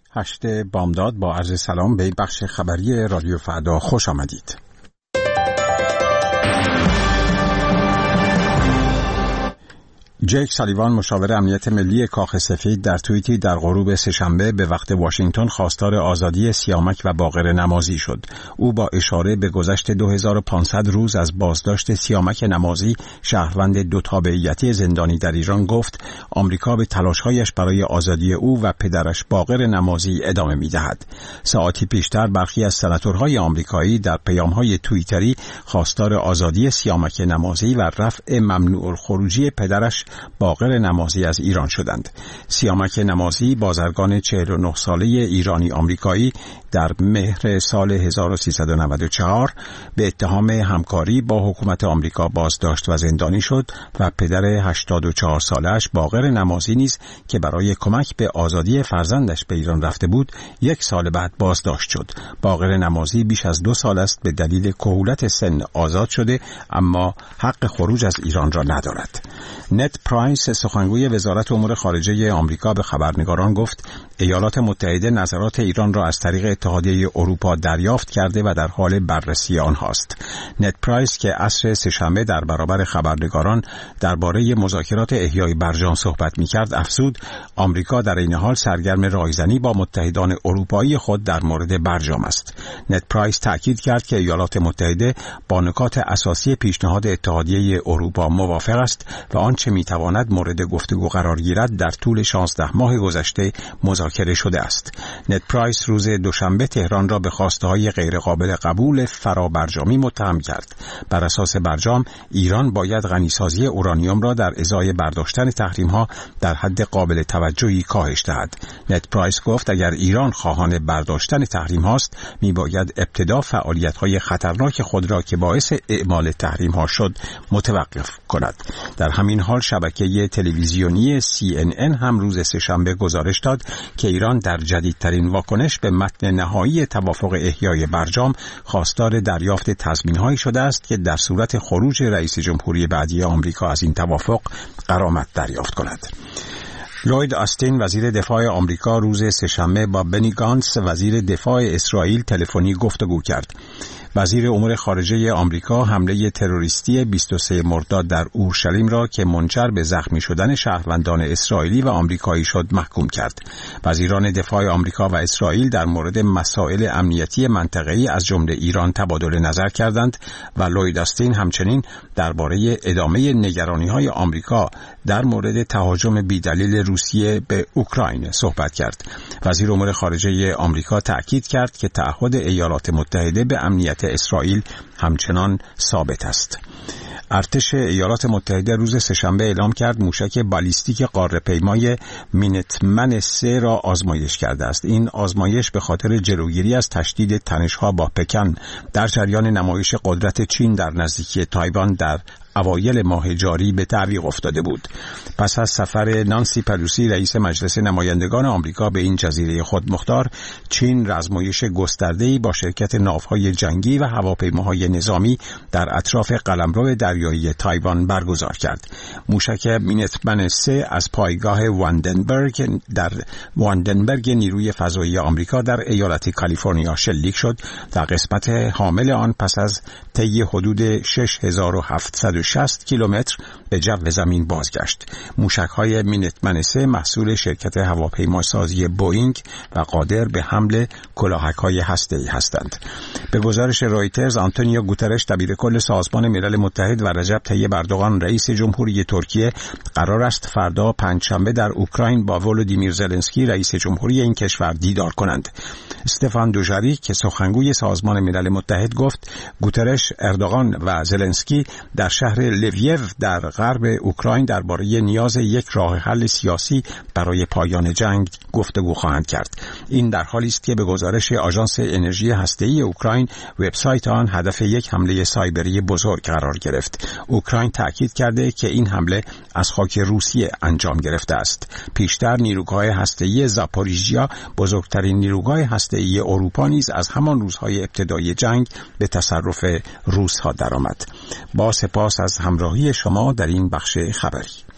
8 بامداد با عرض سلام به بخش خبری رادیو فردا خوش آمدید. جک سالیوان مشاور امنیت ملی کاخ سفید در توییتی در غروب سه‌شنبه به وقت واشنگتن خواستار آزادی سیامک و باقر نمازی شد. او با اشاره به گذشت 2500 روز از بازداشت سیامک نمازی شهروند دو تابعیتی زندانی در ایران گفت آمریکا به تلاش‌هایش برای آزادی او و پدرش باقر نمازی ادامه می‌دهد. ساعتی پیشتر برخی از سناتورهای آمریکایی در پیام‌های توییتری خواستار آزادی سیامک نمازی و رفع ممنوع الخروجی پدرش باقر نمازی از ایران شدند. سیامک نمازی بازرگان 49 ساله ایرانی آمریکایی در مهر سال 1394 به اتهام همکاری با حکومت آمریکا بازداشت و زندانی شد و پدر 84 سالش باقر نمازی نیز که برای کمک به آزادی فرزندش به ایران رفته بود 1 سال بعد بازداشت شد. باقر نمازی بیش از 2 سال است به دلیل کهولت سن آزاد شده اما حق خروج از ایران را ندارد. نت پرایس سخنگوی وزارت امور خارجه آمریکا به خبرنگاران گفت ایالات متحده نظرات ایران را از طریق اتحادیه اروپا دریافت کرده و در حال بررسی آنهاست. نت پرایس که عصر سه‌شنبه در برابر خبرنگاران درباره مذاکرات احیای برجام صحبت می‌کرد افزود آمریکا در این حال سرگرم رایزنی با متحدان اروپایی خود در مورد برجام است. نت پرایس تاکید کرد که ایالات متحده با نکات اساسی پیشنهاد اتحادیه اروپا موافق است و آنچه می‌تواند مورد گفتگو قرار گیرد در طول 16 ماه گذشته مذاکره شده است. نت پرایس روز دوشنبه تهران را به خواسته‌های غیرقابل قبول فرابرجامی متهم کرد. بر اساس برجام ایران باید غنیسازی اورانیوم را در ازای برداشتن تحریم‌ها در حد قابل توجهی کاهش دهد. نت پرایس گفت اگر ایران خواهان برداشتن تحریم‌هاست میباید ابتدا فعالیت‌های خطرناک خود را که باعث اعمال تحریم‌ها شد متوقف کند. در همین حال شبکه تلویزیونی CNN هم روز سه‌شنبه گزارش داد که ایران در جدیدترین واکنش به متن نهایی توافق احیای برجام خواستار دریافت تضمین‌هایی شده است که در صورت خروج رئیس جمهوری بعدی آمریکا از این توافق غرامت دریافت کند. لوید آستین وزیر دفاع آمریکا روز سه‌شنبه با بنی گانتس وزیر دفاع اسرائیل تلفنی گفتگو کرد. وزیر امور خارجه آمریکا حمله تروریستی 23 مرداد در اورشلیم را که منجر به زخمی شدن شهروندان اسرائیلی و آمریکایی شد محکوم کرد. وزیران دفاع آمریکا و اسرائیل در مورد مسائل امنیتی منطقه‌ای از جمله ایران تبادل نظر کردند و لوید آستین همچنین درباره ادامه نگرانی‌های آمریکا در مورد تهاجم بی‌دلیل روسیه به اوکراین صحبت کرد. وزیر امور خارجه آمریکا تأکید کرد که تعهد ایالات متحده به امنیت اسرائیل همچنان ثابت است. ارتش ایالات متحده روز سه‌شنبه اعلام کرد موشک بالیستیک قاره‌پیمای مینتمن 3 را آزمایش کرده است. این آزمایش به خاطر جلوگیری از تشدید تنش‌ها با پکن در جریان نمایش قدرت چین در نزدیکی تایوان در اوایل ماه جاری به تعویق افتاده بود. پس از سفر نانسی پلوسی رئیس مجلس نمایندگان آمریکا به این جزیره خودمختار، چین آزمایش گسترده‌ای با شرکت ناوهای جنگی و هواپیماهای نظامی در اطراف قلمرو دریایی تایوان برگزار کرد. موشک مینتمن 3 از پایگاه واندنبرگ نیروی فضایی آمریکا در ایالت کالیفرنیا شلیک شد. در قسمت حامل آن پس از طی حدود 6760 کیلومتر به جو زمین بازگشت. موشک‌های مینتمن 3 محصول شرکت هواپیماسازی بوئینگ و قادر به حمل کلاهک‌های هسته‌ای هستند. به گزارش رویترز آنتونیو گوترش دبیرکل سازمان ملل متحد و رجب طیب اردوغان رئیس جمهوری ترکیه قرار است فردا پنجشنبه در اوکراین با ولودیمیر زلنسکی رئیس جمهوری این کشور دیدار کنند. استفان دوژاریک که سخنگوی سازمان ملل متحد گفت گوترش، اردوغان و زلنسکی در شهر لویو در غرب اوکراین درباره نیاز یک راه حل سیاسی برای پایان جنگ گفتگو خواهند کرد. این در حالی است که به گزارش آژانس انرژی هسته‌ای اوکراین وبسایت آن هدف یک حمله سایبری بزرگ قرار گرفت. اوکراین تاکید کرده که این حمله از خاک روسیه انجام گرفته است. پیشتر نیروگاه هسته‌ای زاپوریژیا بزرگترین نیروگاه هسته‌ای اروپا نیز از همان روزهای ابتدای جنگ به تصرف روس‌ها درآمد. با سپاس از همراهی شما در این بخش خبری.